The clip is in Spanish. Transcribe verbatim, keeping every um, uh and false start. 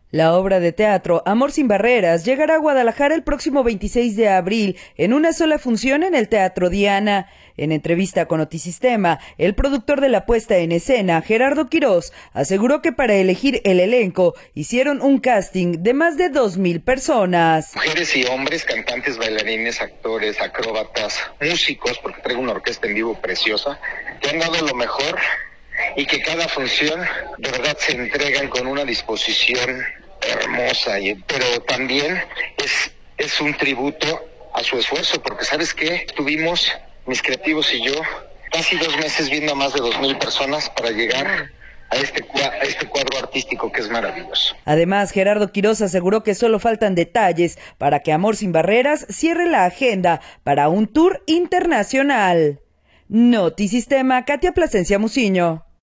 La obra de teatro Amor sin barreras llegará a Guadalajara el próximo veintiséis de abril en una sola función en el Teatro Diana. En entrevista con Notisistema, el productor de la puesta en escena, Gerardo Quirós, aseguró que para elegir el elenco hicieron un casting de más de dos mil personas. Mujeres y hombres, cantantes, bailarines, actores, acróbatas, músicos, porque traigo una orquesta en vivo preciosa, que han dado lo mejor y que cada función de verdad se entregan con una disposición hermosa, y, pero también es, es un tributo a su esfuerzo, porque ¿sabes qué? Tuvimos, mis creativos y yo, casi dos meses viendo a más de dos mil personas para llegar a este, a este cuadro artístico que es maravilloso. Además, Gerardo Quirós aseguró que solo faltan detalles para que Amor sin barreras cierre la agenda para un tour internacional. Notisistema, Katia Plasencia Muciño.